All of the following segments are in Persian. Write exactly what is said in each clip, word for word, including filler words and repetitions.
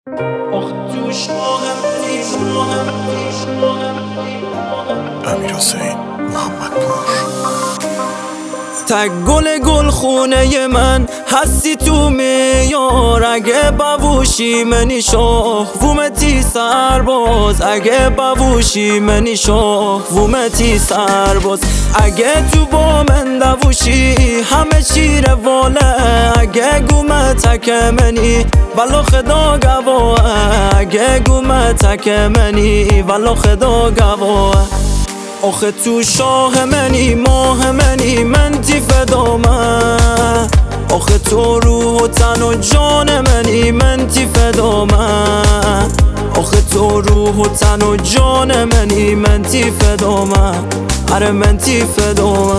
امیرحسین محمدپور. تک گل گل خونه من هستی تو میار، اگه بوشی منی شاه وومتی سرباز، اگه بوشی منی شاه وومتی سرباز، اگه تو با من دوشی همه چی رواله، اگه گومه تک منی ولو خدا گواه، اگه گومه تک منی ولو خدا گواه. آخه تو شاه منی ماه منی من تی فدامه، آخه تو روح و تن و جان منی من تی فدامه، آخه تو روح و تن و جان منی من تی فدامه، اره من تی فدامه.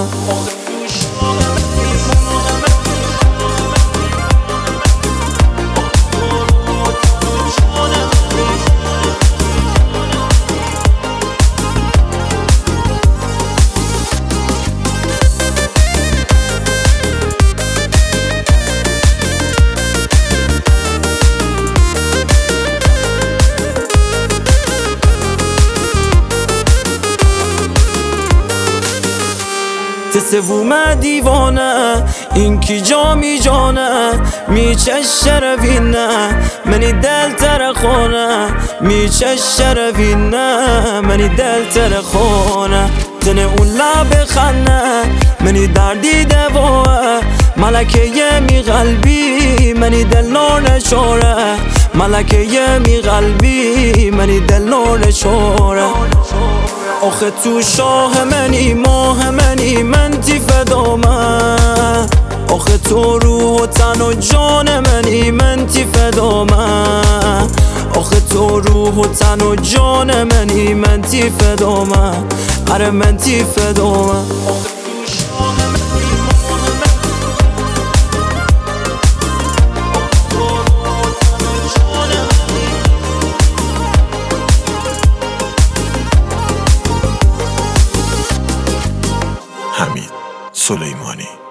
تسوومه دیوانه این کی جا می جانه میچه شروینه منی دل ترخونه، میچه شروینه منی دل ترخونه، تنه اون لب خنه منی دردی دواه، ملکه می قلبی منی دل نور نشوره، ملکه می قلبی منی دل نور نشوره. آخه تو شاه منی ماه منی من تی فدامه، آخه تو روح و تن و جان منی من تی فدامه، آخه تو روح و تن و جان منی من تی فدامه، اره من تی فدامه. حمید سلیمانی.